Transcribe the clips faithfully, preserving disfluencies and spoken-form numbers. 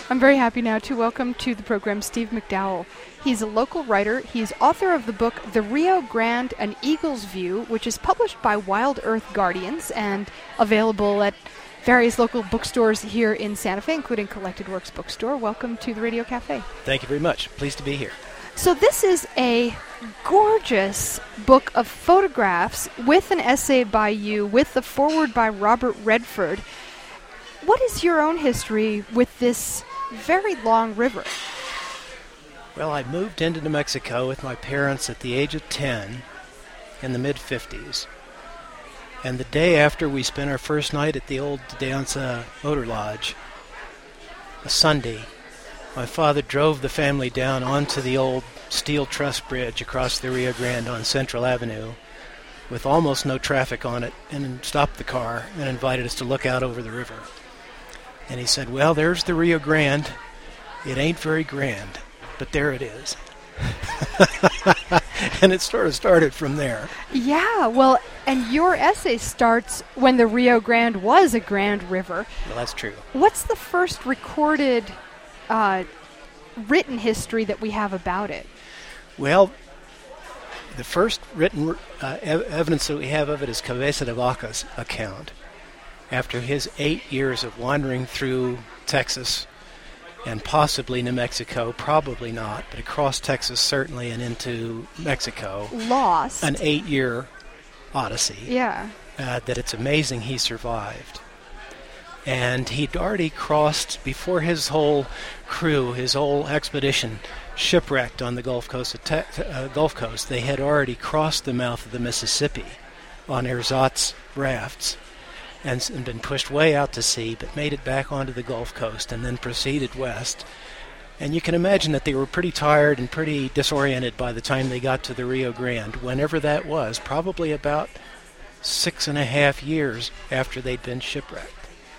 I'm very happy now to welcome to the program Steve McDowell. He's a local writer. He's author of the book The Rio Grande, An Eagle's View, which is published by Wild Earth Guardians and available at various local bookstores here in Santa Fe, including Collected Works Bookstore. Welcome to the Radio Cafe. Thank you very much. Pleased to be here. So this is a gorgeous book of photographs with an essay by you, with the foreword by Robert Redford. What is your own history with this very long river? Well, I moved into New Mexico with my parents at the age of ten in the mid-fifties. And the day after we spent our first night at the old De Anza Motor Lodge, a Sunday, my father drove the family down onto the old steel truss bridge across the Rio Grande on Central Avenue with almost no traffic on it, and stopped the car and invited us to look out over the river. And he said, well, there's the Rio Grande. It ain't very grand, but there it is. And it sort of started from there. Yeah, well, and your essay starts when the Rio Grande was a grand river. Well, that's true. What's the first recorded uh, written history that we have about it? Well, the first written uh, ev- evidence that we have of it is Cabeza de Vaca's account. After his eight years of wandering through Texas and possibly New Mexico, probably not, but across Texas certainly and into Mexico. Lost. An eight-year odyssey. Yeah. Uh, that it's amazing he survived. And he'd already crossed, before his whole crew, his whole expedition, shipwrecked on the Gulf Coast. Of te- uh, Gulf Coast. They had already crossed the mouth of the Mississippi on ersatz rafts and, and been pushed way out to sea, but made it back onto the Gulf Coast and then proceeded west. And you can imagine that they were pretty tired and pretty disoriented by the time they got to the Rio Grande, whenever that was, probably about six and a half years after they'd been shipwrecked.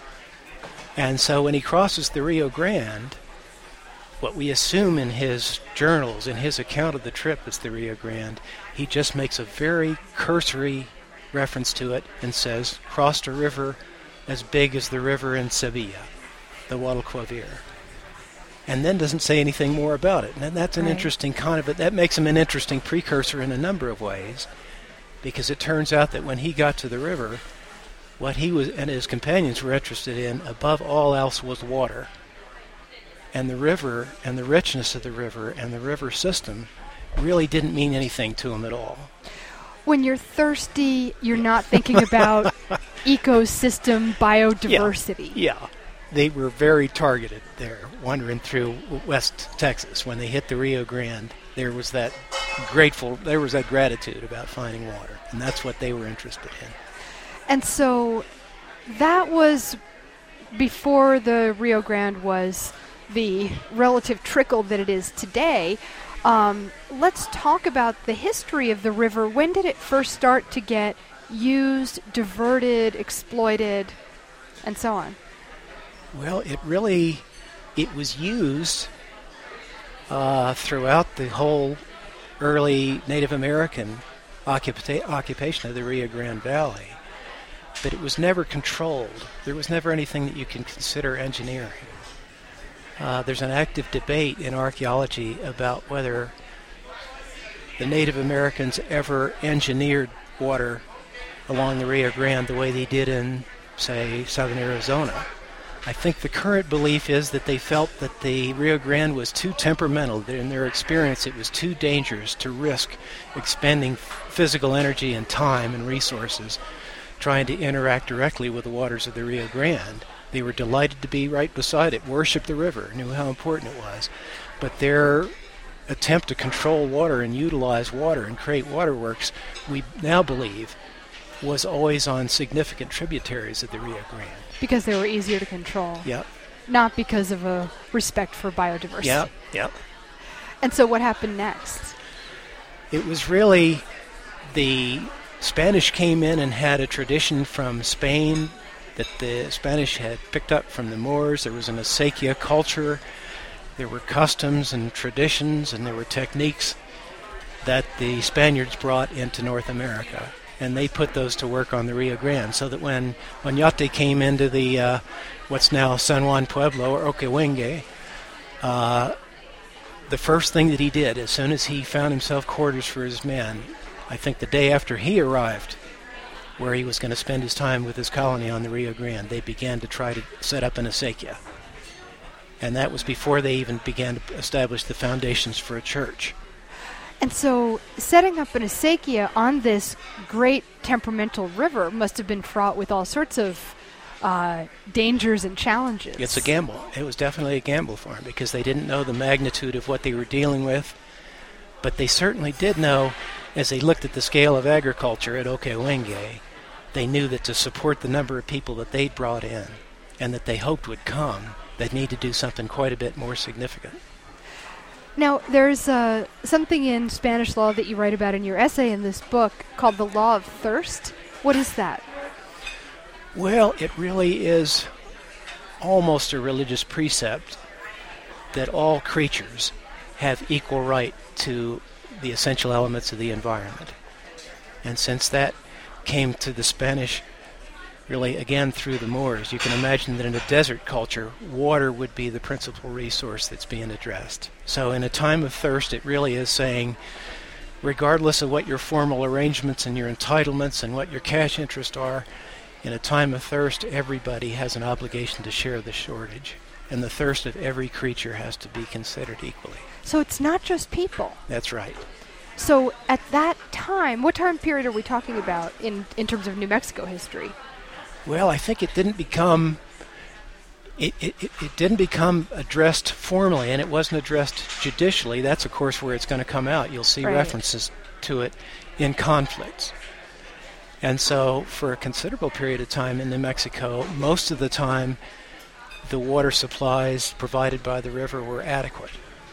And so when he crosses the Rio Grande, what we assume in his journals, in his account of the trip as the Rio Grande, he just makes a very cursory reference to it and says, crossed a river as big as the river in Sevilla, the Guadalquivir. And then doesn't say anything more about it. And that's an right. interesting kind of, that makes him an interesting precursor in a number of ways, because it turns out that when he got to the river, what he was and his companions were interested in above all else was water. And the river and the richness of the river and the river system really didn't mean anything to him at all. When you're thirsty, you're not thinking about ecosystem biodiversity. Yeah. yeah. They were very targeted there, wandering through West Texas. When they hit the Rio Grande, there was that grateful, there was that gratitude about finding water, and that's what they were interested in. And so that was before the Rio Grande was the relative trickle that it is today. Um, let's talk about the history of the river. When did it first start to get used, diverted, exploited, and so on? Well, it really, it was used uh, throughout the whole early Native American occupa- occupation of the Rio Grande Valley. But it was never controlled. There was never anything that you can consider engineering. Uh, there's an active debate in archaeology about whether the Native Americans ever engineered water along the Rio Grande the way they did in, say, southern Arizona. I think the current belief is that they felt that the Rio Grande was too temperamental, that in their experience it was too dangerous to risk expending physical energy and time and resources trying to interact directly with the waters of the Rio Grande. They were delighted to be right beside it, worshiped the river, knew how important it was. But their attempt to control water and utilize water and create waterworks, we now believe, was always on significant tributaries of the Rio Grande. Because they were easier to control. Yeah. Not because of a respect for biodiversity. Yeah, yeah. And so what happened next? It was really the Spanish came in and had a tradition from Spain that the Spanish had picked up from the Moors. There was an acequia culture. There were customs and traditions, and there were techniques that the Spaniards brought into North America. And they put those to work on the Rio Grande, so that when Oñate came into the uh, what's now San Juan Pueblo, or Okewenge, uh, the first thing that he did, as soon as he found himself quarters for his men, I think the day after he arrived, where he was going to spend his time with his colony on the Rio Grande, they began to try to set up an acequia. And that was before they even began to establish the foundations for a church. And so setting up an acequia on this great temperamental river must have been fraught with all sorts of uh, dangers and challenges. It's a gamble. It was definitely a gamble for them because they didn't know the magnitude of what they were dealing with. But they certainly did know, as they looked at the scale of agriculture at Okewenge, they knew that to support the number of people that they'd brought in and that they hoped would come, they'd need to do something quite a bit more significant. Now, there's uh, something in Spanish law that you write about in your essay in this book called the law of thirst. What is that? Well, it really is almost a religious precept that all creatures have equal right to the essential elements of the environment. And since that came to the Spanish really again through the Moors, you can imagine that in a desert culture, water would be the principal resource that's being addressed. So in a time of thirst, it really is saying, regardless of what your formal arrangements and your entitlements and what your cash interests are, in a time of thirst, everybody has an obligation to share the shortage. And the thirst of every creature has to be considered equally. So it's not just people. That's right. So at that time, what time period are we talking about in, in terms of New Mexico history? Well, I think it didn't become it, it, it didn't become addressed formally, and it wasn't addressed judicially. That's, of course, where it's going to come out. You'll see right. references to it in conflicts. And so for a considerable period of time in New Mexico, most of the time the water supplies provided by the river were adequate.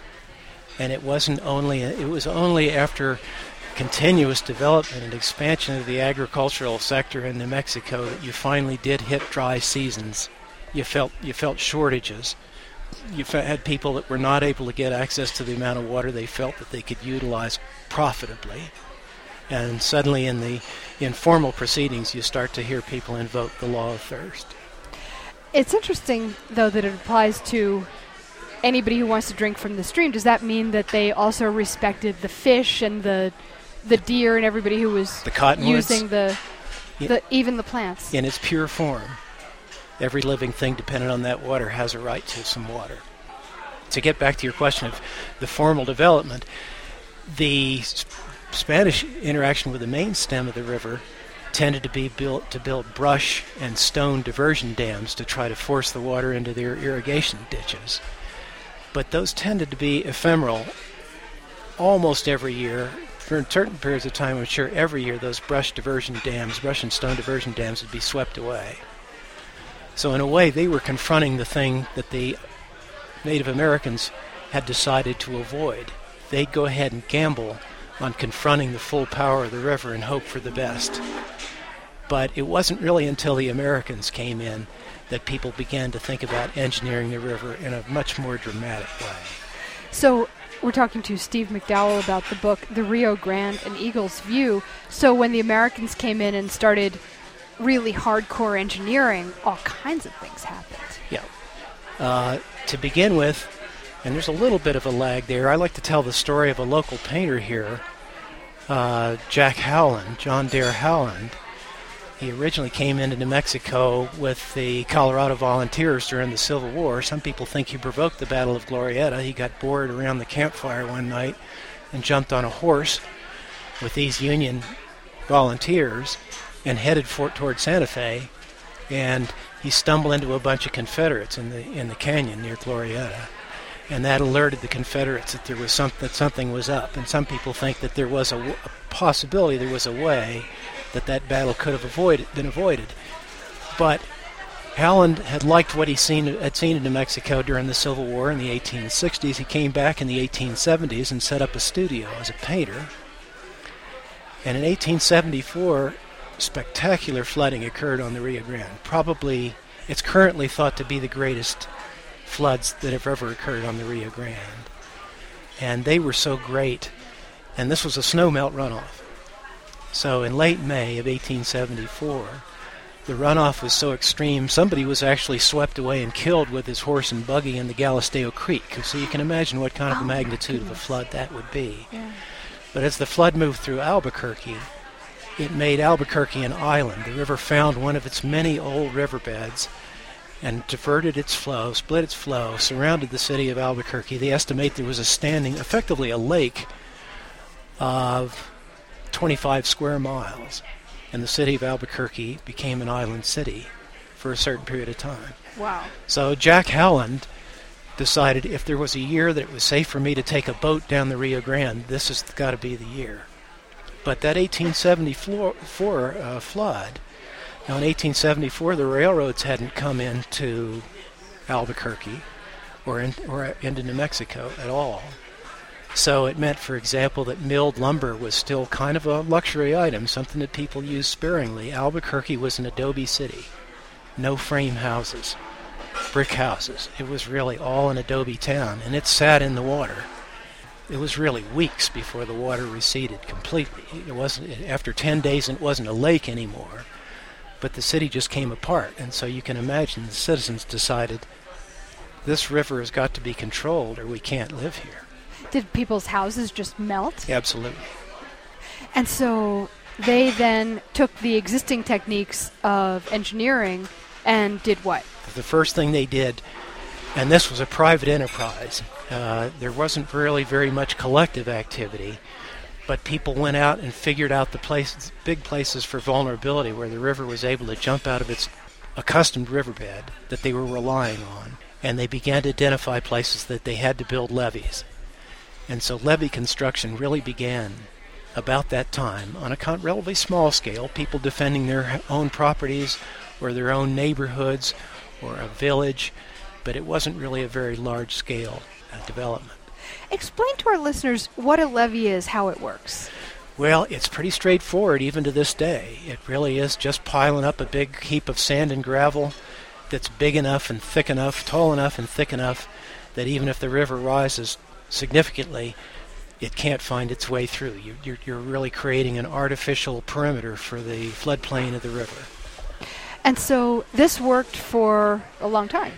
And it wasn't only it was only after continuous development and expansion of the agricultural sector in New Mexico that you finally did hit dry seasons. You felt you felt shortages. You fe- had people that were not able to get access to the amount of water they felt that they could utilize profitably. And suddenly in the informal proceedings, you start to hear people invoke the law of thirst. It's interesting, though, that it applies to anybody who wants to drink from the stream. Does that mean that they also respected the fish and the the deer and everybody who was the cottonwoods, using the, the even the plants? In its pure form, every living thing dependent on that water has a right to some water. To get back to your question of the formal development, the sp- Spanish interaction with the main stem of the river tended to be built to build brush and stone diversion dams to try to force the water into their irrigation ditches. But those tended to be ephemeral almost every year. For certain periods of time, I'm sure every year those brush diversion dams, brush and stone diversion dams would be swept away. So in a way, they were confronting the thing that the Native Americans had decided to avoid. They'd go ahead and gamble on confronting the full power of the river and hope for the best. But it wasn't really until the Americans came in that people began to think about engineering the river in a much more dramatic way. So we're talking to Steve McDowell about the book, The Rio Grande, An Eagle's View. So when the Americans came in and started really hardcore engineering, all kinds of things happened. Yeah. Uh, to begin with, and there's a little bit of a lag there, I like to tell the story of a local painter here, uh, Jack Howland, John Dare Howland. He originally came into New Mexico with the Colorado Volunteers during the Civil War. Some people think he provoked the Battle of Glorieta. He got bored around the campfire one night and jumped on a horse with these Union volunteers and headed for, toward Santa Fe. And he stumbled into a bunch of Confederates in the in the canyon near Glorieta. And that alerted the Confederates that there was some, that something was up. And some people think that there was a, w- a possibility, there was a way that that battle could have avoided, been avoided. But Howland had liked what he seen, had seen in New Mexico during the Civil War in the eighteen sixties. He came back in the eighteen seventies and set up a studio as a painter. And in eighteen seventy-four, spectacular flooding occurred on the Rio Grande. Probably, it's currently thought to be the greatest floods that have ever occurred on the Rio Grande. And they were so great. And this was a snowmelt runoff. So in late May of eighteen seventy-four, the runoff was so extreme, somebody was actually swept away and killed with his horse and buggy in the Galisteo Creek. So you can imagine what kind of oh a magnitude of a flood that would be. Yeah. But as the flood moved through Albuquerque, it made Albuquerque an island. The river found one of its many old riverbeds and diverted its flow, split its flow, surrounded the city of Albuquerque. They estimate there was a standing, effectively a lake of twenty-five square miles, and the city of Albuquerque became an island city for a certain period of time. Wow. So Jack Howland decided if there was a year that it was safe for me to take a boat down the Rio Grande, this has got to be the year. But that eighteen seventy-four uh, flood, now in eighteen seventy-four the railroads hadn't come into Albuquerque or, in, or into New Mexico at all. So it meant, for example, that milled lumber was still kind of a luxury item, something that people used sparingly. Albuquerque was an adobe city, no frame houses, brick houses. It was really all an adobe town, and it sat in the water. It was really weeks before the water receded completely. It wasn't after ten days, and it wasn't a lake anymore, but the city just came apart. And so you can imagine the citizens decided this river has got to be controlled or we can't live here. Did people's houses just melt? Absolutely. And so they then took the existing techniques of engineering and did what? The first thing they did, and this was a private enterprise, uh, there wasn't really very much collective activity, but people went out and figured out the places, big places for vulnerability where the river was able to jump out of its accustomed riverbed that they were relying on, and they began to identify places that they had to build levees. And so levee construction really began about that time on a con- relatively small scale, people defending their own properties or their own neighborhoods or a village, but it wasn't really a very large-scale uh, development. Explain to our listeners what a levee is, how it works. Well, it's pretty straightforward even to this day. It really is just piling up a big heap of sand and gravel that's big enough and thick enough, tall enough and thick enough that even if the river rises significantly, it can't find its way through. You, you're, you're really creating an artificial perimeter for the floodplain of the river. And so this worked for a long time.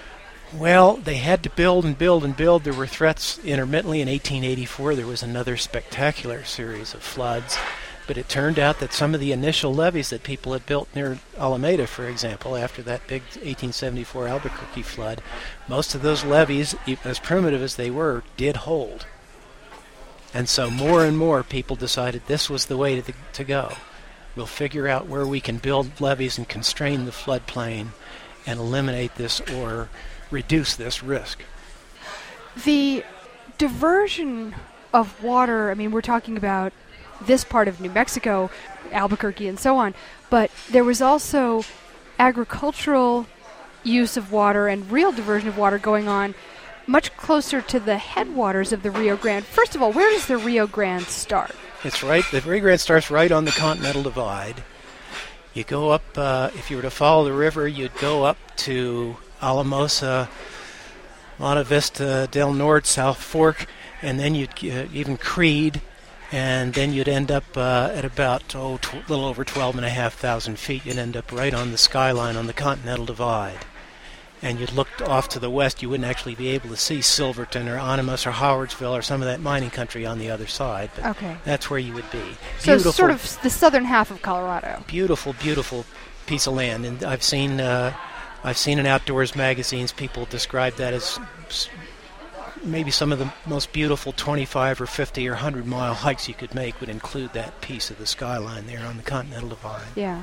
Well, they had to build and build and build. There were threats intermittently. In eighteen eighty-four, there was another spectacular series of floods. But it turned out that some of the initial levees that people had built near Alameda, for example, after that big eighteen seventy-four Albuquerque flood, most of those levees, as primitive as they were, did hold. And so more and more people decided this was the way to, the, to go. We'll figure out where we can build levees and constrain the floodplain and eliminate this or reduce this risk. The diversion of water, I mean, we're talking about this part of New Mexico, Albuquerque and so on, but there was also agricultural use of water and real diversion of water going on much closer to the headwaters of the Rio Grande. First of all, where does the Rio Grande start? It's right, the Rio Grande starts right on the Continental Divide. You go up, uh, if you were to follow the river, you'd go up to Alamosa, Monte Vista, Del Norte, South Fork, and then you'd uh, even Creed, and then you'd end up uh, at about oh, a tw- little over twelve and a half thousand feet. You'd end up right on the skyline on the Continental Divide. And you'd look off to the west, you wouldn't actually be able to see Silverton or Animas or Howardsville or some of that mining country on the other side, but okay. That's where you would be. So Beautiful, sort of the southern half of Colorado. Beautiful, beautiful piece of land. And I've seen uh, I've seen in outdoors magazines people describe that as maybe some of the most beautiful twenty-five or fifty or one hundred mile hikes you could make would include that piece of the skyline there on the Continental Divide. Yeah.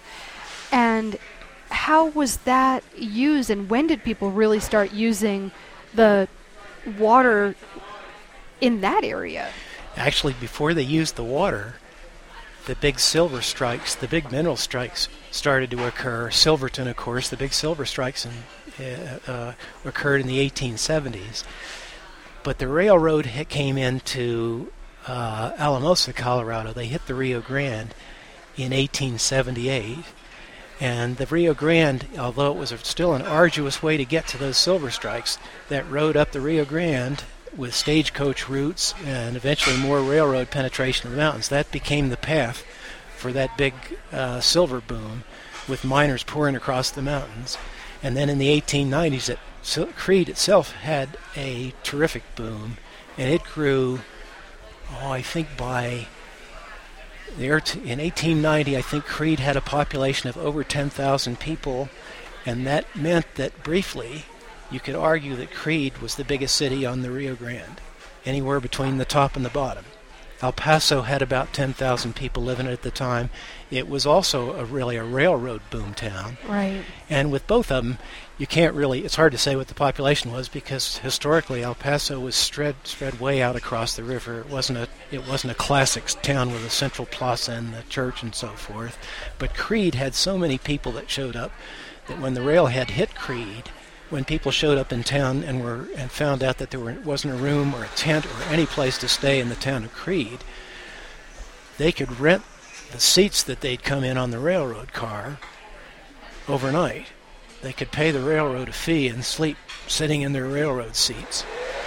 And how was that used, and when did people really start using the water in that area? Actually, before they used the water, the big silver strikes, the big mineral strikes started to occur. Silverton, of course, the big silver strikes in, uh, uh, occurred in the eighteen seventies. But the railroad hit, came into uh, Alamosa, Colorado. They hit the Rio Grande in eighteen seventy-eight. And the Rio Grande, although it was a, still an arduous way to get to those silver strikes, that road up the Rio Grande with stagecoach routes and eventually more railroad penetration of the mountains, that became the path for that big uh, silver boom with miners pouring across the mountains. And then in the eighteen nineties, it, so Creede itself had a terrific boom, and it grew, oh, I think by the, in eighteen ninety, I think Creede had a population of over ten thousand people, and that meant that briefly you could argue that Creede was the biggest city on the Rio Grande, anywhere between the top and the bottom. El Paso had about ten thousand people living at the time. It was also a, really a railroad boom town. Right. And with both of them, you can't really, it's hard to say what the population was because historically El Paso was spread spread way out across the river. It wasn't a it wasn't a classic town with a central plaza and the church and so forth. But Creede had so many people that showed up that when the railhead hit Creede, when people showed up in town and were and found out that there were, wasn't a room or a tent or any place to stay in the town of Creede, they could rent the seats that they'd come in on the railroad car overnight. They could pay the railroad a fee and sleep sitting in their railroad seats.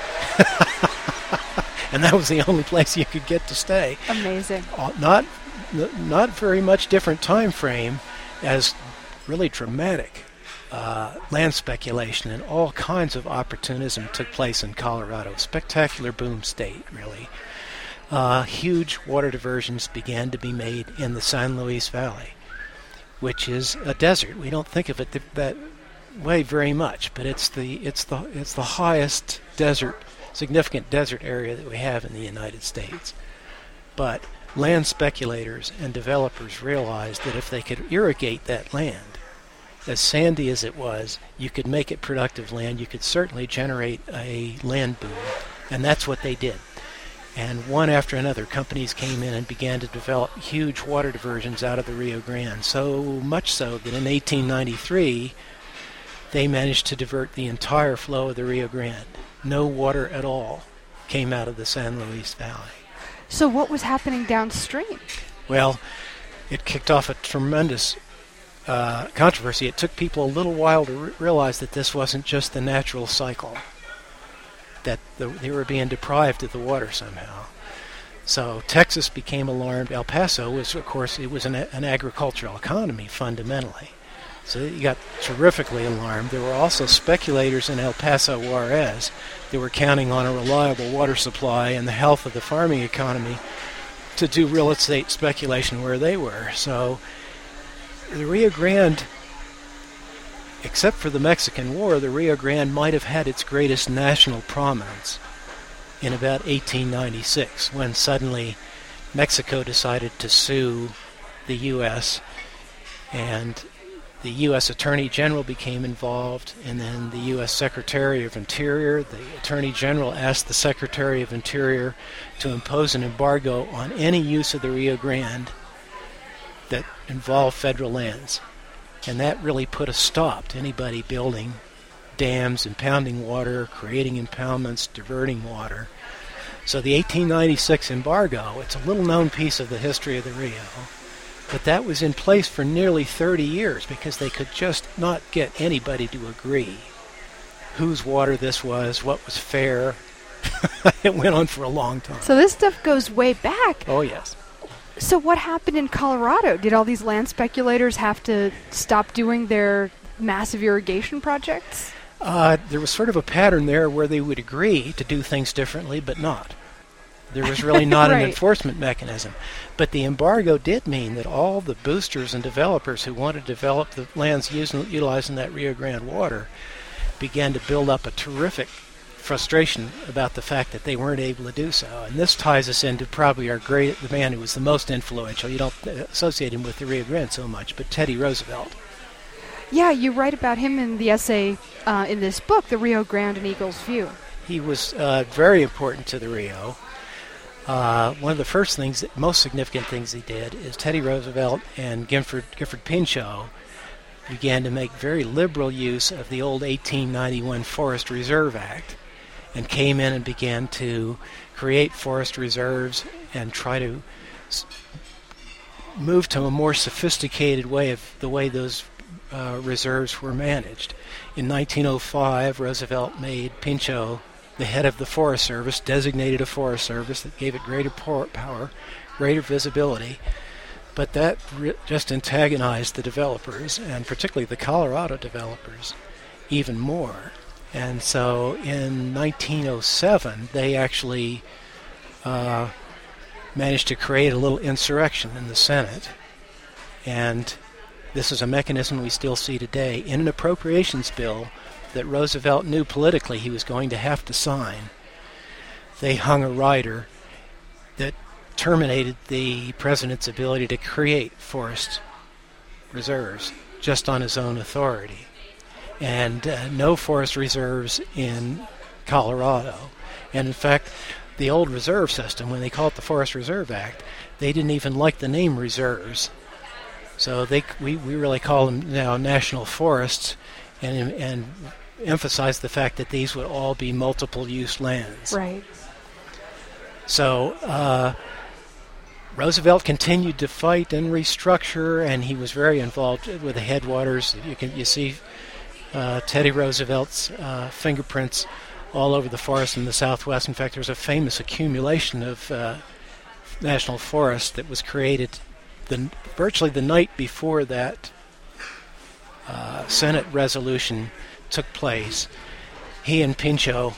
And that was the only place you could get to stay. Amazing. Uh, not, not very much different time frame as really dramatic Uh, land speculation and all kinds of opportunism took place in Colorado. Spectacular boom state, really. Uh, huge water diversions began to be made in the San Luis Valley, which is a desert. We don't think of it th- that way very much, but it's the it's the it's the highest desert, significant desert area that we have in the United States. But land speculators and developers realized that if they could irrigate that land, as sandy as it was, you could make it productive land. You could certainly generate a land boom, and that's what they did. And one after another, companies came in and began to develop huge water diversions out of the Rio Grande, so much so that in eighteen ninety-three, they managed to divert the entire flow of the Rio Grande. No water at all came out of the San Luis Valley. So what was happening downstream? Well, it kicked off a tremendous Uh, controversy. It took people a little while to re- realize that this wasn't just the natural cycle, that the, they were being deprived of the water somehow. So Texas became alarmed. El Paso was, of course, it was an, an agricultural economy fundamentally. So you got terrifically alarmed. There were also speculators in El Paso Juarez that were counting on a reliable water supply and the health of the farming economy to do real estate speculation where they were. So the Rio Grande, except for the Mexican War, the Rio Grande might have had its greatest national prominence in about eighteen ninety-six, when suddenly Mexico decided to sue the U S, and the U S Attorney General became involved, and then the U S Secretary of Interior, the Attorney General asked the Secretary of Interior to impose an embargo on any use of the Rio Grande that involved federal lands. And that really put a stop to anybody building dams, impounding water, creating impoundments, diverting water. So the eighteen ninety-six embargo, it's a little-known piece of the history of the Rio, but that was in place for nearly thirty years because they could just not get anybody to agree whose water this was, what was fair. It went on for a long time. So this stuff goes way back. Oh, yes. So what happened in Colorado? Did all these land speculators have to stop doing their massive irrigation projects? Uh, there was sort of a pattern there where they would agree to do things differently, but not. There was really not right. an enforcement mechanism. But the embargo did mean that all the boosters and developers who wanted to develop the lands using, utilizing that Rio Grande water began to build up a terrific frustration about the fact that they weren't able to do so. And this ties us into probably our great, the man who was the most influential. You don't associate him with the Rio Grande so much, but Teddy Roosevelt. Yeah, you write about him in the essay uh, in this book, The Rio Grande and Eagle's View. He was uh, very important to the Rio. Uh, one of the first things, that, most significant things he did is Teddy Roosevelt and Gifford, Gifford Pinchot began to make very liberal use of the old eighteen ninety-one Forest Reserve Act and came in and began to create forest reserves and try to s- move to a more sophisticated way of the way those uh, reserves were managed. In nineteen oh five, Roosevelt made Pinchot the head of the Forest Service, designated a Forest Service that gave it greater power, greater visibility. But that re- just antagonized the developers, and particularly the Colorado developers, even more. And so in nineteen oh seven, they actually uh, managed to create a little insurrection in the Senate. And this is a mechanism we still see today in an appropriations bill that Roosevelt knew politically he was going to have to sign. They hung a rider that terminated the president's ability to create forest reserves just on his own authority. And uh, no forest reserves in Colorado. And in fact, the old reserve system, when they called it the Forest Reserve Act, they didn't even like the name reserves. So they we, we really call them now national forests, and and emphasize the fact that these would all be multiple use lands. Right. So uh, Roosevelt continued to fight and restructure, and he was very involved with the headwaters. You can you see uh, Teddy Roosevelt's uh, fingerprints all over the forest in the Southwest. In fact, there's a famous accumulation of uh, national forest that was created the, virtually the night before that uh, Senate resolution took place. He and Pinchot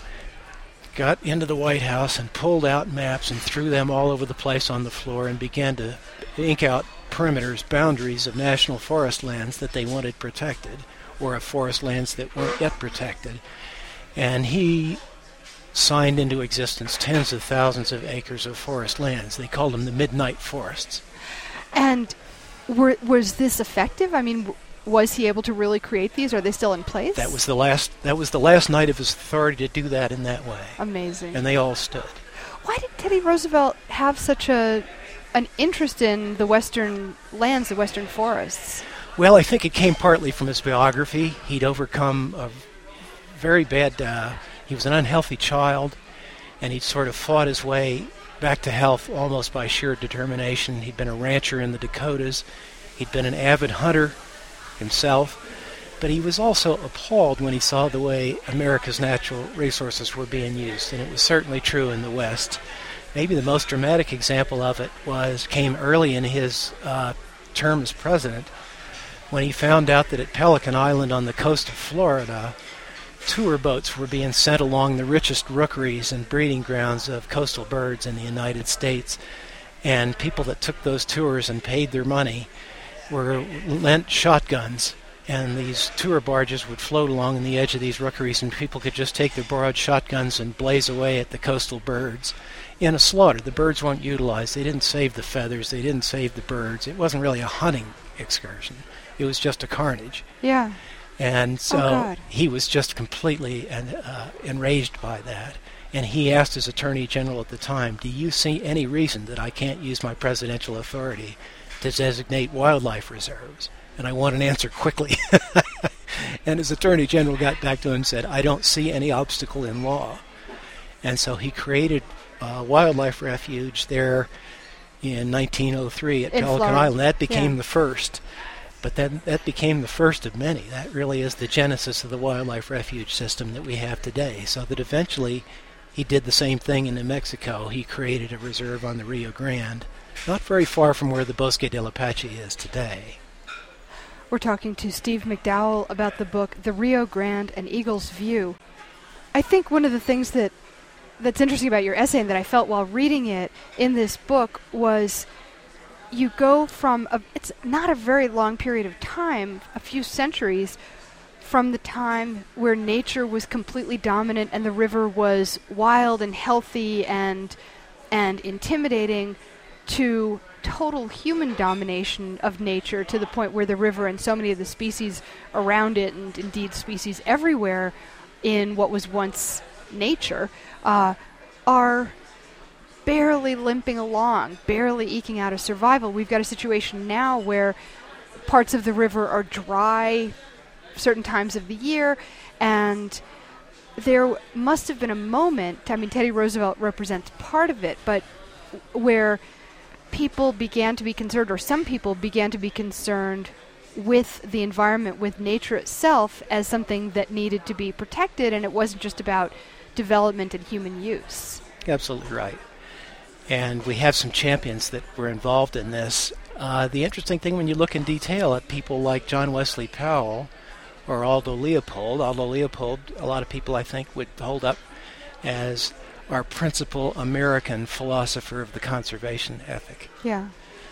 got into the White House and pulled out maps and threw them all over the place on the floor and began to ink out perimeters, boundaries of national forest lands that they wanted protected, or of forest lands that weren't yet protected. And he signed into existence tens of thousands of acres of forest lands. They called them the Midnight Forests. And were, was this effective? I mean, w- was he able to really create these? Are they still in place? That was the last. That was the last night of his authority to do that in that way. Amazing. And they all stood. Why did Teddy Roosevelt have such a an interest in the western lands, the western forests? Well, I think it came partly from his biography. He'd overcome a very bad. Uh, he was an unhealthy child, and he'd sort of fought his way back to health almost by sheer determination. He'd been a rancher in the Dakotas. He'd been an avid hunter himself, but he was also appalled when he saw the way America's natural resources were being used, and it was certainly true in the West. Maybe the most dramatic example of it was came early in his uh, term as president, when he found out that at Pelican Island on the coast of Florida, tour boats were being sent along the richest rookeries and breeding grounds of coastal birds in the United States, and people that took those tours and paid their money were lent shotguns, and these tour barges would float along the edge of these rookeries, and people could just take their borrowed shotguns and blaze away at the coastal birds in a slaughter. The birds weren't utilized. They didn't save the feathers. They didn't save the birds. It wasn't really a hunting excursion. It was just a carnage. Yeah. And so oh, he was just completely uh, enraged by that. And he asked his attorney general at the time, do you see any reason that I can't use my presidential authority to designate wildlife reserves? And I want an answer quickly. And his attorney general got back to him and said, I don't see any obstacle in law. And so he created a wildlife refuge there in nineteen oh three at in Pelican Florida. Island. That became yeah. the first. But that, that became the first of many. That really is the genesis of the wildlife refuge system that we have today. So that eventually he did the same thing in New Mexico. He created a reserve on the Rio Grande, not very far from where the Bosque del Apache is today. We're talking to Steve McDowell about the book The Rio Grande, An Eagle's View. I think one of the things that that's interesting about your essay and that I felt while reading it in this book was you go from, a, it's not a very long period of time, a few centuries, from the time where nature was completely dominant and the river was wild and healthy and and intimidating, to total human domination of nature, to the point where the river and so many of the species around it, and indeed species everywhere in what was once nature, uh, are barely limping along, barely eking out a survival. We've got a situation now where parts of the river are dry certain times of the year, and there must have been a moment, I mean, Teddy Roosevelt represents part of it, but where people began to be concerned, or some people began to be concerned with the environment, with nature itself, as something that needed to be protected, and it wasn't just about development and human use. Absolutely right. And we have some champions that were involved in this. Uh, the interesting thing when you look in detail at people like John Wesley Powell or Aldo Leopold, Aldo Leopold, a lot of people I think would hold up as our principal American philosopher of the conservation ethic. Yeah.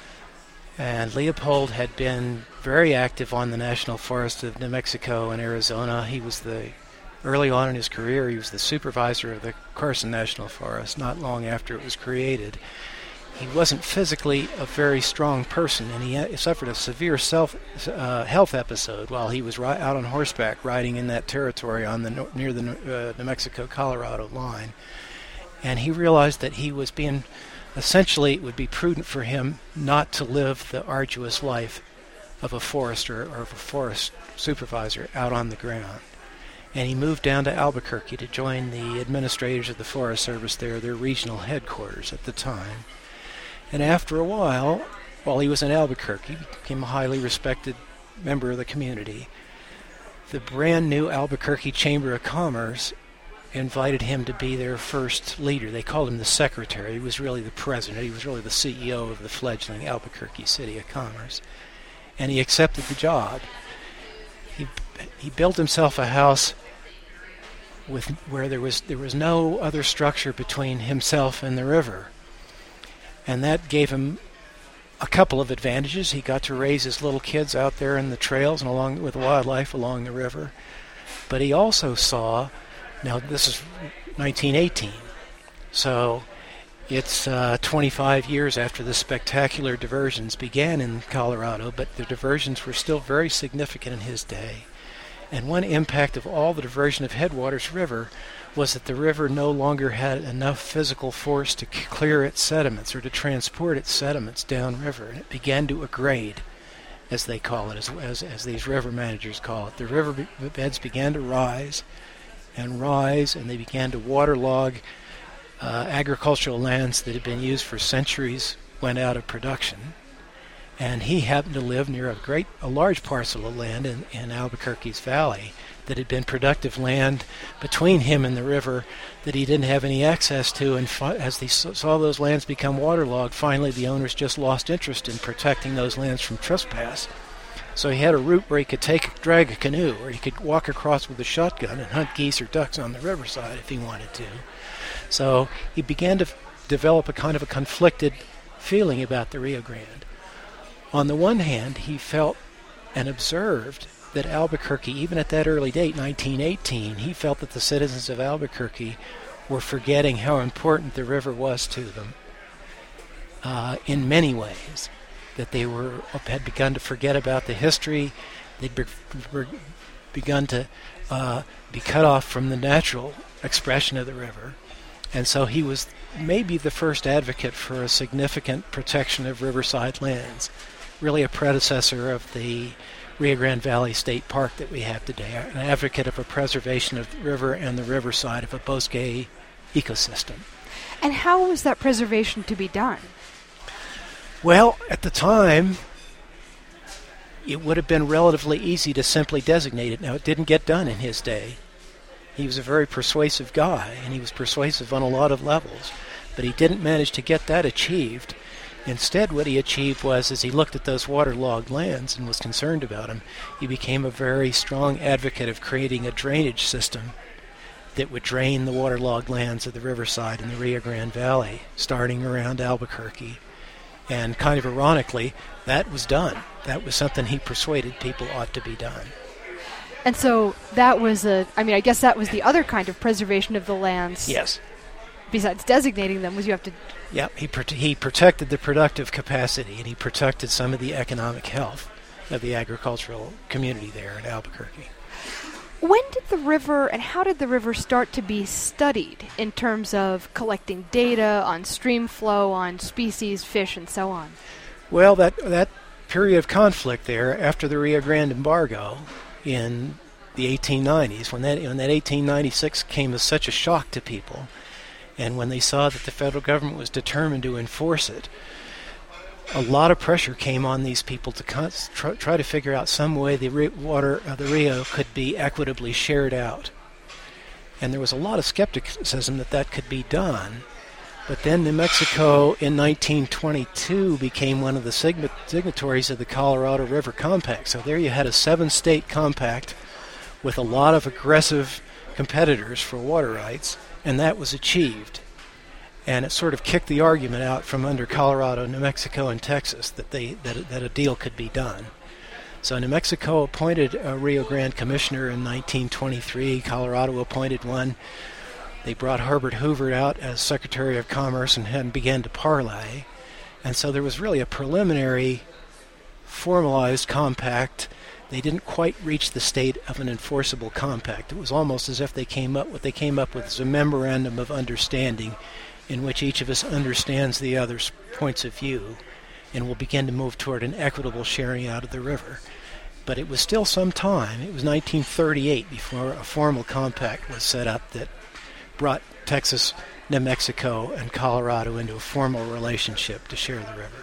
And Leopold had been very active on the National Forest of New Mexico and Arizona. He was the, early on in his career, he was the supervisor of the Carson National Forest not long after it was created. He wasn't physically a very strong person, and he had, suffered a severe self uh, health episode while he was ri- out on horseback riding in that territory on the no- near the uh, New Mexico-Colorado line. And he realized that he was being, essentially, it would be prudent for him not to live the arduous life of a forester or of a forest supervisor out on the ground. And he moved down to Albuquerque to join the administrators of the Forest Service there, their regional headquarters at the time. And after a while, while he was in Albuquerque, he became a highly respected member of the community. The brand new Albuquerque Chamber of Commerce invited him to be their first leader. They called him the secretary. He was really the president. He was really the C E O of the fledgling Albuquerque City of Commerce. And he accepted the job. He he built himself a house with where there was there was no other structure between himself and the river. And that gave him a couple of advantages. He got to raise his little kids out there in the trails and along with wildlife along the river. But he also saw, now this is nineteen eighteen, so it's uh, twenty-five years after the spectacular diversions began in Colorado, but the diversions were still very significant in his day. And one impact of all the diversion of Headwaters River was that the river no longer had enough physical force to c- clear its sediments or to transport its sediments downriver, and it began to aggrade, as they call it, as, as, as these river managers call it. The river be- beds began to rise and rise, and they began to waterlog uh, agricultural lands that had been used for centuries, went out of production. And he happened to live near a great, a large parcel of land in, in Albuquerque's valley that had been productive land between him and the river that he didn't have any access to. And fi- as they saw those lands become waterlogged, finally the owners just lost interest in protecting those lands from trespass. So he had a route where he could take, drag a canoe, or he could walk across with a shotgun and hunt geese or ducks on the riverside if he wanted to. So he began to f- develop a kind of a conflicted feeling about the Rio Grande. On the one hand, he felt and observed that Albuquerque, even at that early date, nineteen eighteen, he felt that the citizens of Albuquerque were forgetting how important the river was to them uh, in many ways, that they were had begun to forget about the history, they'd be, be, begun to uh, be cut off from the natural expression of the river. And so he was maybe the first advocate for a significant protection of riverside lands, really a predecessor of the Rio Grande Valley State Park that we have today, an advocate of a preservation of the river and the riverside of a bosque ecosystem. And how was that preservation to be done? Well, at the time, it would have been relatively easy to simply designate it. Now, it didn't get done in his day. He was a very persuasive guy, and he was persuasive on a lot of levels, but he didn't manage to get that achieved. Instead, what he achieved was, as he looked at those waterlogged lands and was concerned about them, he became a very strong advocate of creating a drainage system that would drain the waterlogged lands of the riverside in the Rio Grande Valley, starting around Albuquerque. And kind of ironically, that was done. That was something he persuaded people ought to be done. And so that was a, I mean, I guess that was the other kind of preservation of the lands. Yes. Besides designating them, was you have to... Yep, he, prote- he protected the productive capacity, and he protected some of the economic health of the agricultural community there in Albuquerque. When did the river and how did the river start to be studied in terms of collecting data on stream flow, on species, fish, and so on? Well, that that period of conflict there after the Rio Grande embargo in the eighteen nineties, when that when that eighteen ninety-six came as such a shock to people, and when they saw that the federal government was determined to enforce it, a lot of pressure came on these people to con- try, try to figure out some way the ri- water of the Rio could be equitably shared out. And there was a lot of skepticism that that could be done, But then New Mexico in nineteen twenty-two became one of the sign- signatories of the Colorado River Compact. So there you had a seven-state compact with a lot of aggressive competitors for water rights, and that was achieved. And it sort of kicked the argument out from under Colorado, New Mexico, and Texas that they that, that a deal could be done. So New Mexico appointed a Rio Grande commissioner in nineteen twenty-three. Colorado appointed one. They brought Herbert Hoover out as Secretary of Commerce and, and began to parlay. And so there was really a preliminary formalized compact. They didn't quite reach the state of an enforceable compact. It was almost as if they came up what they came up with as a memorandum of understanding in which each of us understands the other's points of view and will begin to move toward an equitable sharing out of the river. But it was still some time. It was nineteen thirty-eight before a formal compact was set up that brought Texas, New Mexico, and Colorado into a formal relationship to share the river.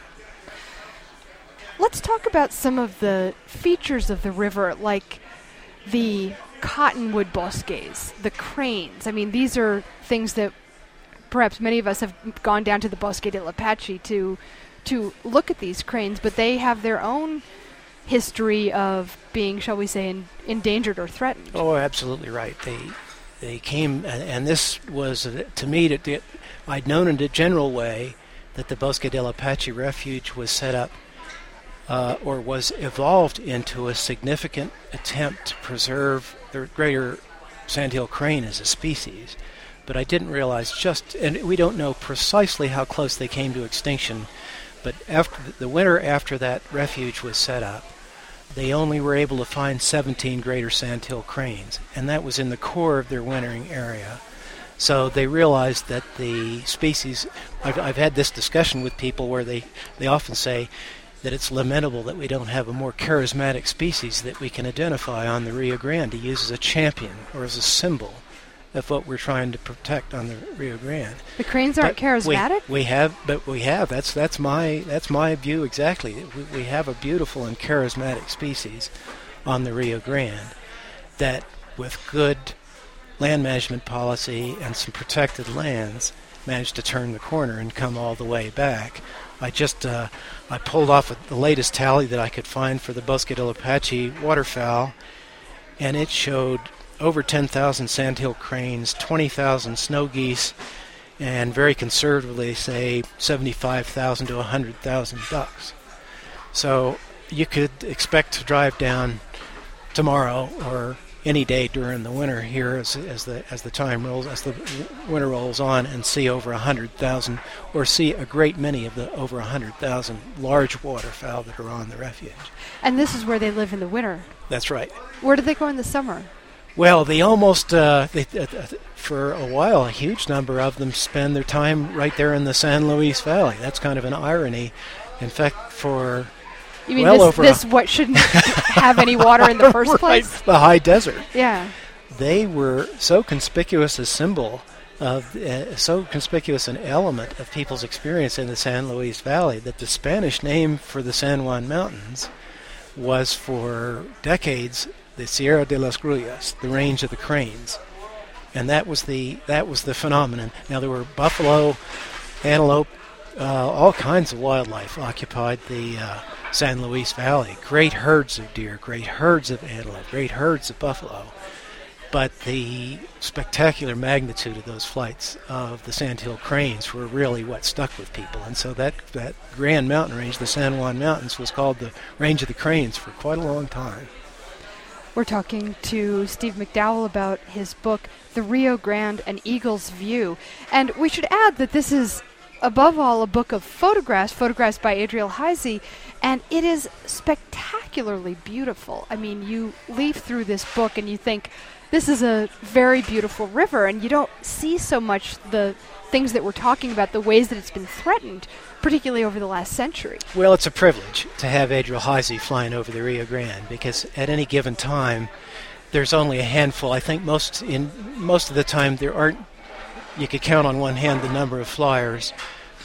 Let's talk about some of the features of the river, like the cottonwood bosques, the cranes. I mean, these are things that perhaps many of us have gone down to the Bosque del Apache to to look at these cranes, but they have their own history of being, shall we say, in, endangered or threatened. Oh, absolutely right. They they came, and, and this was, uh, to me, that it, I'd known in a general way that the Bosque del Apache Refuge was set up uh, or was evolved into a significant attempt to preserve the greater sandhill crane as a species. But I didn't realize just, and we don't know precisely how close they came to extinction, but after the winter after that refuge was set up, they only were able to find seventeen greater sandhill cranes, and that was in the core of their wintering area. So they realized that the species, I've, I've had this discussion with people where they, they often say that it's lamentable that we don't have a more charismatic species that we can identify on the Rio Grande to use as a champion or as a symbol of what we're trying to protect on the Rio Grande. The cranes aren't But charismatic? We, we have, but we have. That's that's my that's my view exactly. We, we have a beautiful and charismatic species on the Rio Grande that, with good land management policy and some protected lands, managed to turn the corner and come all the way back. I just uh, I pulled off the latest tally that I could find for the Bosque del Apache waterfowl, and it showed over ten thousand sandhill cranes, twenty thousand snow geese, and very conservatively say seventy-five thousand to one hundred thousand ducks. So you could expect to drive down tomorrow or any day during the winter here as, as the as the time rolls, as the winter rolls on, and see over one hundred thousand, or see a great many of the over one hundred thousand large waterfowl that are on the refuge. And this is where they live in the winter. That's right. Where do they go in the summer? Well, they almost, uh, they, uh, for a while, a huge number of them spend their time right there in the San Luis Valley. That's kind of an irony. In fact, for You mean well this, over this a what shouldn't have any water in the first right, place? the high desert. Yeah. They were so conspicuous a symbol of, uh, so conspicuous an element of people's experience in the San Luis Valley that the Spanish name for the San Juan Mountains was for decades the Sierra de las Grullas, the range of the cranes, and that was the that was the phenomenon. Now there were buffalo, antelope, uh, all kinds of wildlife occupied the uh, San Luis Valley. Great herds of deer, great herds of antelope, great herds of buffalo. But the spectacular magnitude of those flights of the sandhill cranes were really what stuck with people, and so that that grand mountain range, the San Juan Mountains, was called the Range of the Cranes for quite a long time. We're talking to Steve McDowell about his book, The Rio Grande, An Eagle's View. And we should add that this is, above all, a book of photographs, photographs by Adriel Heisey, and it is spectacularly beautiful. I mean, you leaf through this book and you think, this is a very beautiful river, and you don't see so much the things that we're talking about, the ways that it's been threatened, particularly over the last century. Well, it's a privilege to have Adriel Heisey flying over the Rio Grande, because at any given time, there's only a handful. I think most in most of the time there aren't. You could count on one hand the number of flyers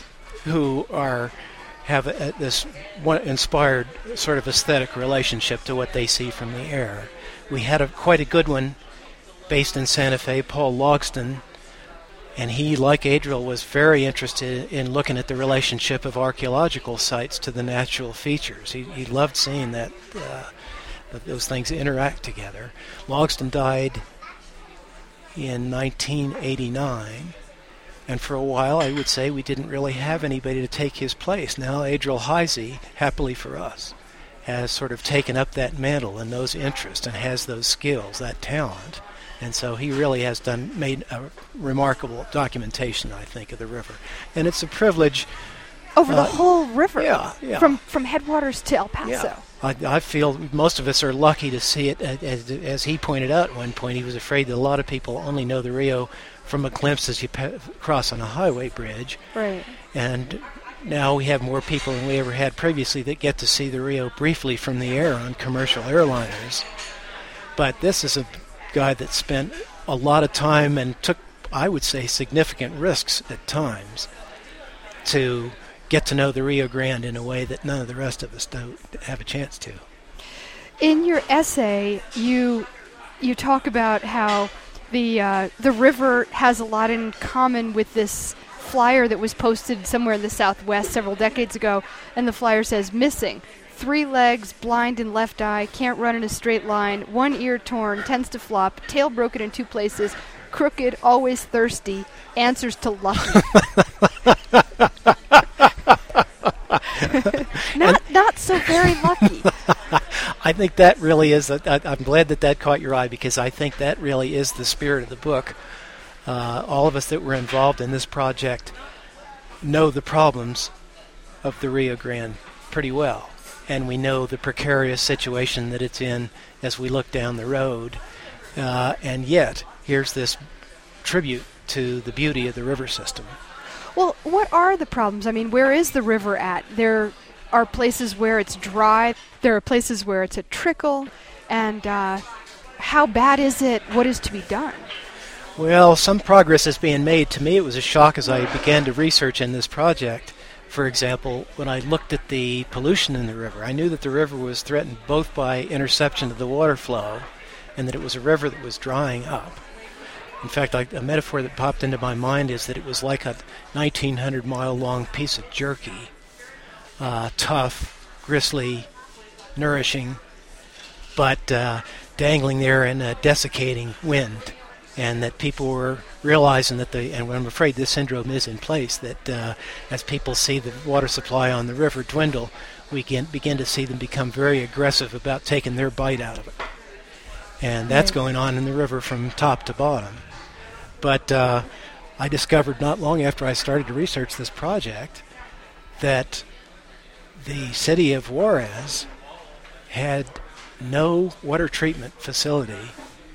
who are have a, a, this one inspired sort of aesthetic relationship to what they see from the air. We had a quite a good one based in Santa Fe, Paul Logston. And he, like Adriel, was very interested in looking at the relationship of archaeological sites to the natural features. He, he loved seeing that, uh, that those things interact together. Logsdon died in nineteen eighty-nine, and for a while I would say we didn't really have anybody to take his place. Now Adriel Heisey, happily for us, has sort of taken up that mantle and those interests and has those skills, that talent. And so he really has done made a remarkable documentation, I think, of the river. And it's a privilege. Over uh, the whole river? Yeah, yeah. From, from headwaters to El Paso? Yeah. I, I feel most of us are lucky to see it. As, as he pointed out at one point, he was afraid that a lot of people only know the Rio from a glimpse as you pa- cross on a highway bridge. Right. And now we have more people than we ever had previously that get to see the Rio briefly from the air on commercial airliners. But this is a guy that spent a lot of time and took, I would say, significant risks at times to get to know the Rio Grande in a way that none of the rest of us don't have a chance to. In your essay, you you talk about how the uh, the river has a lot in common with this flyer that was posted somewhere in the Southwest several decades ago, and the flyer says, "Missing. Three legs, blind in left eye, can't run in a straight line, one ear torn, tends to flop, tail broken in two places, crooked, always thirsty, answers to lucky." not not so very lucky. I think that really is, a, I, I'm glad that that caught your eye, because I think that really is the spirit of the book. Uh, all of us that were involved in this project know the problems of the Rio Grande pretty well. And we know the precarious situation that it's in as we look down the road. Uh, and yet, here's this tribute to the beauty of the river system. Well, what are the problems? I mean, where is the river at? There are places where it's dry. There are places where it's a trickle. And uh, how bad is it? What is to be done? Well, some progress is being made. To me, it was a shock as I began to research in this project. For example, when I looked at the pollution in the river, I knew that the river was threatened both by interception of the water flow and that it was a river that was drying up. In fact, I, a metaphor that popped into my mind is that it was like a nineteen hundred mile long piece of jerky, uh, tough, gristly, nourishing, but uh, dangling there in a desiccating wind. And that people were realizing that the, and I'm afraid this syndrome is in place, that uh, as people see the water supply on the river dwindle, we can begin to see them become very aggressive about taking their bite out of it. And that's going on in the river from top to bottom. But uh, I discovered not long after I started to research this project that the city of Juarez had no water treatment facility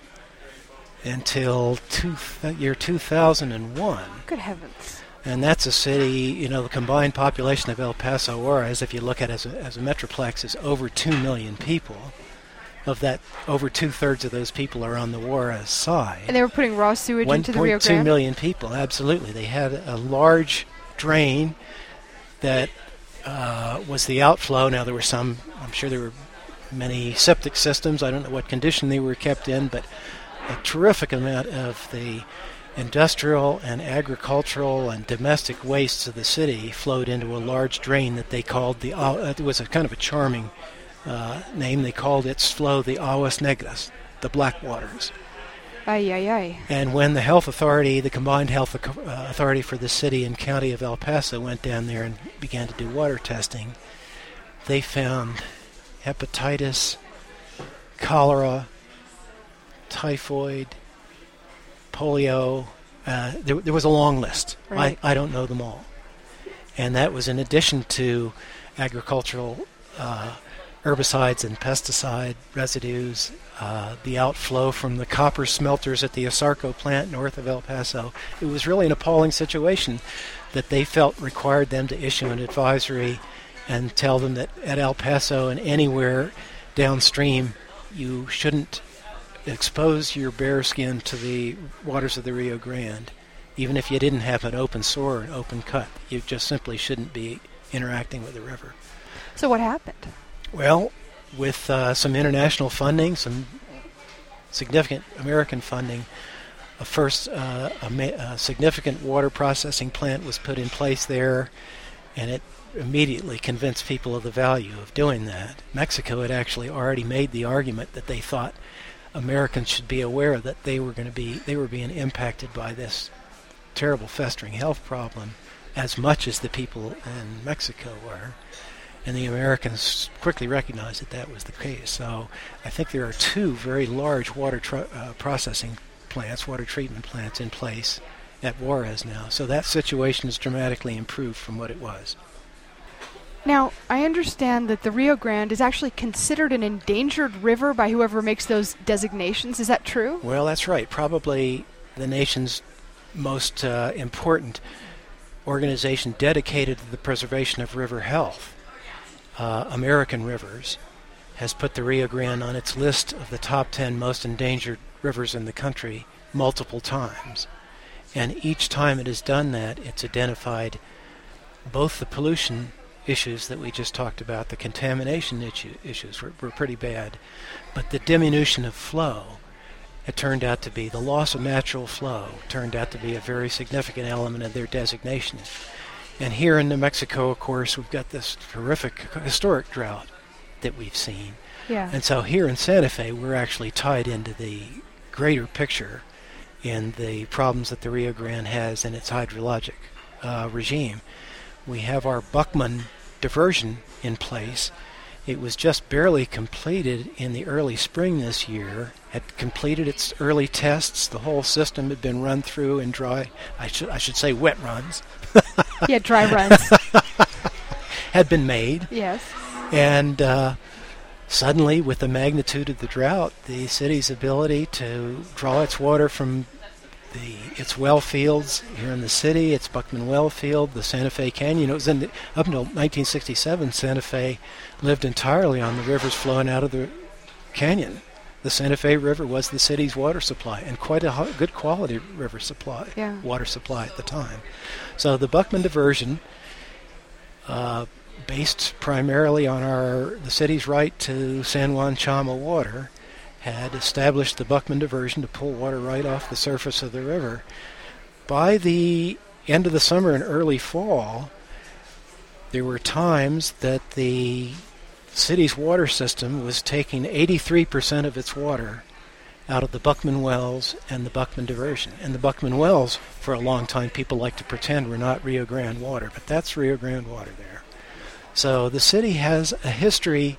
until two th- year two thousand one. Good heavens. And that's a city, you know, the combined population of El Paso, Juarez, if you look at it as a, as a metroplex, is over two million people. Of that, over two-thirds of those people are on the Juarez side. And they were putting raw sewage into the Rio Grande? one point two million people, absolutely. They had a large drain that uh, was the outflow. Now, there were some, I'm sure there were many septic systems. I don't know what condition they were kept in, but a terrific amount of the industrial and agricultural and domestic wastes of the city flowed into a large drain that they called the, uh, it was a kind of a charming uh, name, they called its flow the Aguas Negras, the Black Waters. Ay, ay, ay. And when the health authority, the combined health uh, authority for the city and county of El Paso went down there and began to do water testing, they found hepatitis, cholera, typhoid, polio. Uh, there, there was a long list. Right. I, I don't know them all. And that was in addition to agricultural uh, herbicides and pesticide residues, uh, the outflow from the copper smelters at the Asarco plant north of El Paso. It was really an appalling situation that they felt required them to issue an advisory and tell them that at El Paso and anywhere downstream you shouldn't expose your bare skin to the waters of the Rio Grande. Even if you didn't have an open sore or an open cut, you just simply shouldn't be interacting with the river. So what happened? Well, with uh, some international funding, some significant American funding, a first uh, a, ma- a significant water processing plant was put in place there, and it immediately convinced people of the value of doing that. Mexico had actually already made the argument that they thought Americans should be aware that they were going to be they were being impacted by this terrible festering health problem as much as the people in Mexico were. And the Americans quickly recognized that that was the case. So I think there are two very large water tr- uh, processing plants, water treatment plants in place at Juarez now. So that situation is dramatically improved from what it was. Now, I understand that the Rio Grande is actually considered an endangered river by whoever makes those designations. Is that true? Well, that's right. Probably the nation's most uh, important organization dedicated to the preservation of river health, uh, American Rivers, has put the Rio Grande on its list of the top ten most endangered rivers in the country multiple times. And each time it has done that, it's identified both the pollution issues that we just talked about, the contamination issue, issues were, were pretty bad, but the diminution of flow, it turned out to be, the loss of natural flow turned out to be a very significant element of their designation. And here in New Mexico, of course, we've got this terrific historic drought that we've seen. Yeah. And so here in Santa Fe, we're actually tied into the greater picture in the problems that the Rio Grande has in its hydrologic uh, regime. We have our Buckman diversion in place. It was just barely completed in the early spring this year, had completed its early tests. The whole system had been run through in dry, I should I should say wet runs. Yeah, dry runs. Had been made. Yes. And uh, suddenly, with the magnitude of the drought, the city's ability to draw its water from The, its well fields here in the city, its Buckman well field, the Santa Fe Canyon. It was in the, up until nineteen sixty-seven, Santa Fe lived entirely on the rivers flowing out of the canyon. The Santa Fe River was the city's water supply, and quite a ho- good quality river supply, yeah. water supply at the time. So the Buckman diversion, uh, based primarily on our the city's right to San Juan Chama water, had established the Buckman diversion to pull water right off the surface of the river. By the end of the summer and early fall, there were times that the city's water system was taking eighty-three percent of its water out of the Buckman wells and the Buckman diversion. And the Buckman wells, for a long time, people like to pretend were not Rio Grande water, but that's Rio Grande water there. So the city has a history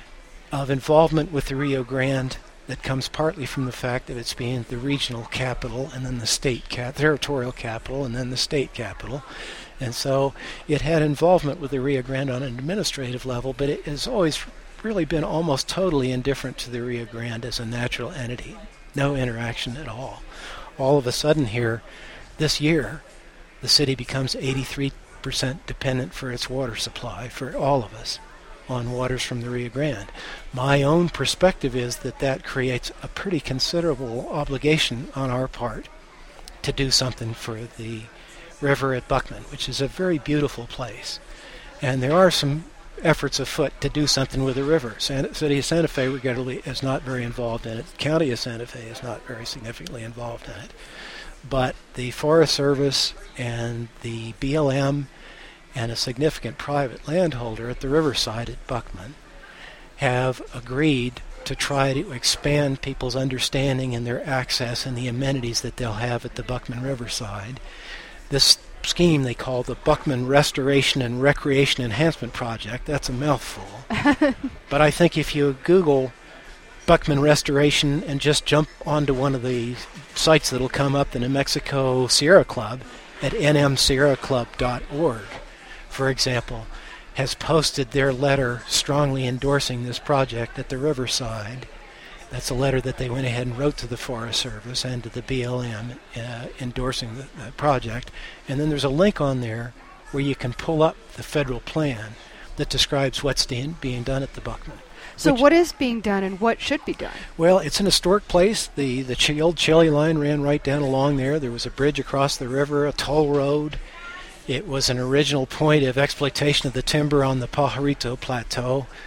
of involvement with the Rio Grande that comes partly from the fact that it's being the regional capital and then the state cap- territorial capital and then the state capital. And so it had involvement with the Rio Grande on an administrative level, but it has always really been almost totally indifferent to the Rio Grande as a natural entity. No interaction at all. All of a sudden here, this year, the city becomes eighty-three percent dependent for its water supply, for all of us, on waters from the Rio Grande. My own perspective is that that creates a pretty considerable obligation on our part to do something for the river at Buckman, which is a very beautiful place. And there are some efforts afoot to do something with the river. Santa, City of Santa Fe regularly is not very involved in it. County of Santa Fe is not very significantly involved in it. But the Forest Service and the B L M and a significant private landholder at the riverside at Buckman have agreed to try to expand people's understanding and their access and the amenities that they'll have at the Buckman riverside. This scheme they call the Buckman Restoration and Recreation Enhancement Project. That's a mouthful. But I think if you Google Buckman Restoration and just jump onto one of the sites that'll come up, the New Mexico Sierra Club at n m sierra club dot org, for example, has posted their letter strongly endorsing this project at the riverside. That's a letter that they went ahead and wrote to the Forest Service and to the B L M uh, endorsing the, the project. And then there's a link on there where you can pull up the federal plan that describes what's de- being done at the Buckman. So what is being done and what should be done? Well, it's an historic place. The, the ch- old Chili line ran right down along there. There was a bridge across the river, a toll road. It was an original point of exploitation of the timber on the Pajarito Plateau.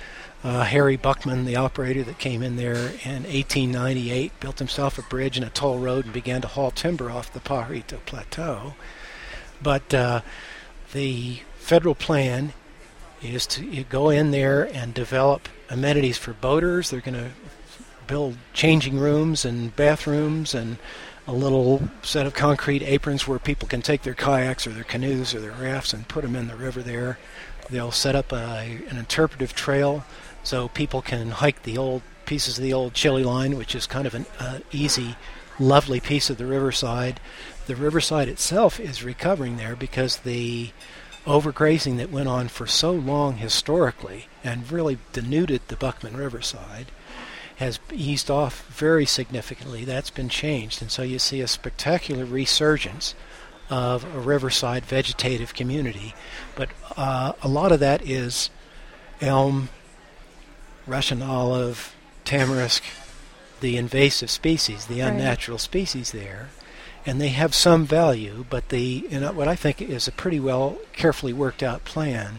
Uh, Harry Buckman, the operator that came in there in eighteen ninety-eight, built himself a bridge and a toll road and began to haul timber off the Pajarito Plateau. But uh, the federal plan is to you go in there and develop amenities for boaters. They're going to build changing rooms and bathrooms and a little set of concrete aprons where people can take their kayaks or their canoes or their rafts and put them in the river there. They'll set up a, an interpretive trail so people can hike the old pieces of the old Chili Line, which is kind of an uh, easy, lovely piece of the riverside. The riverside itself is recovering there because the overgrazing that went on for so long historically and really denuded the Buckman Riverside has eased off very significantly. That's been changed, and so you see a spectacular resurgence of a riverside vegetative community. But uh, a lot of that is elm, Russian olive, tamarisk, the invasive species, the unnatural right. species there. And they have some value, but the you know, what I think is a pretty well, carefully worked out plan.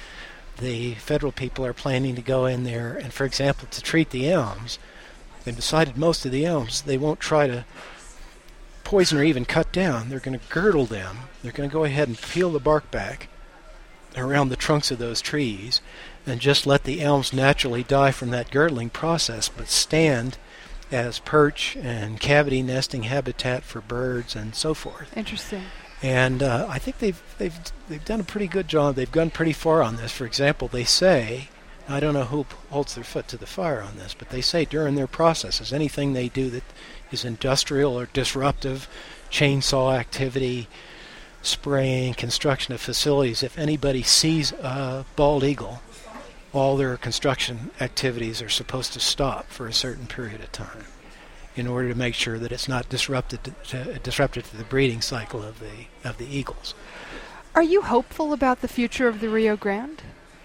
The federal people are planning to go in there and, for example, to treat the elms, they've decided most of the elms, they won't try to poison or even cut down. They're going to girdle them. They're going to go ahead and peel the bark back around the trunks of those trees and just let the elms naturally die from that girdling process, but stand as perch and cavity nesting habitat for birds and so forth. Interesting. And uh, I think they've they've they've done a pretty good job. They've gone pretty far on this. For example, they say, I don't know who holds their foot to the fire on this, but they say during their processes, anything they do that is industrial or disruptive, chainsaw activity, spraying, construction of facilities, if anybody sees a bald eagle, all their construction activities are supposed to stop for a certain period of time in order to make sure that it's not disrupted to, to, disrupted to the breeding cycle of the of the eagles. Are you hopeful about the future of the Rio Grande?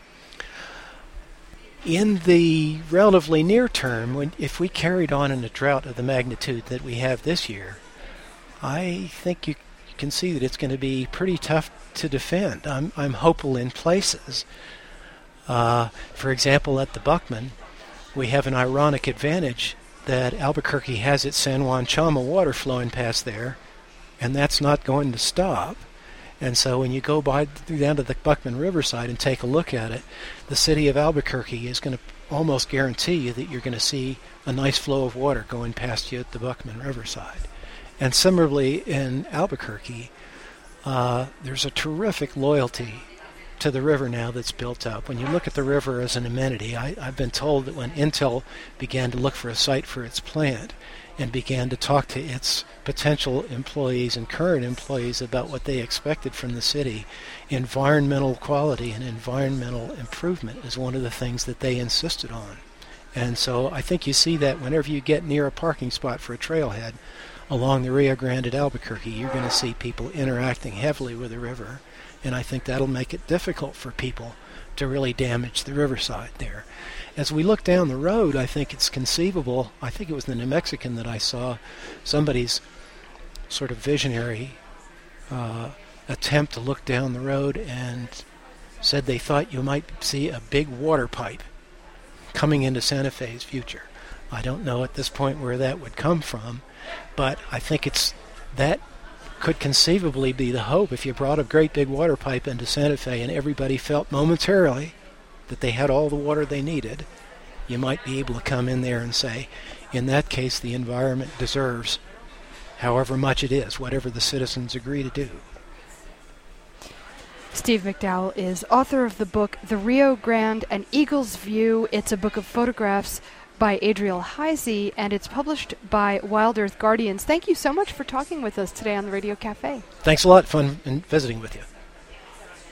In the relatively near term, when, if we carried on in a drought of the magnitude that we have this year, I think you can see that it's going to be pretty tough to defend. I'm, I'm hopeful in places. Uh, for example, at the Buckman, we have an ironic advantage that Albuquerque has its San Juan Chama water flowing past there, and that's not going to stop. And so when you go by down to the Buckman Riverside and take a look at it, the city of Albuquerque is going to almost guarantee you that you're going to see a nice flow of water going past you at the Buckman Riverside. And similarly in Albuquerque, uh, there's a terrific loyalty to the river now that's built up. When you look at the river as an amenity, I, I've been told that when Intel began to look for a site for its plant and began to talk to its potential employees and current employees about what they expected from the city, environmental quality and environmental improvement is one of the things that they insisted on. And so I think you see that whenever you get near a parking spot for a trailhead along the Rio Grande at Albuquerque, you're going to see people interacting heavily with the river. And I think that'll make it difficult for people to really damage the riverside there. As we look down the road, I think it's conceivable, I think it was the New Mexican that I saw, somebody's sort of visionary uh, attempt to look down the road and said they thought you might see a big water pipe coming into Santa Fe's future. I don't know at this point where that would come from, but I think it's that could conceivably be the hope. If you brought a great big water pipe into Santa Fe and everybody felt momentarily that they had all the water they needed, you might be able to come in there and say, in that case, the environment deserves however much it is, whatever the citizens agree to do. Steve McDowell is author of the book The Rio Grande, An Eagle's View. It's a book of photographs by Adriel Heisey, and it's published by Wild Earth Guardians. Thank you so much for talking with us today on the Radio Cafe. Thanks a lot. Fun visiting with you.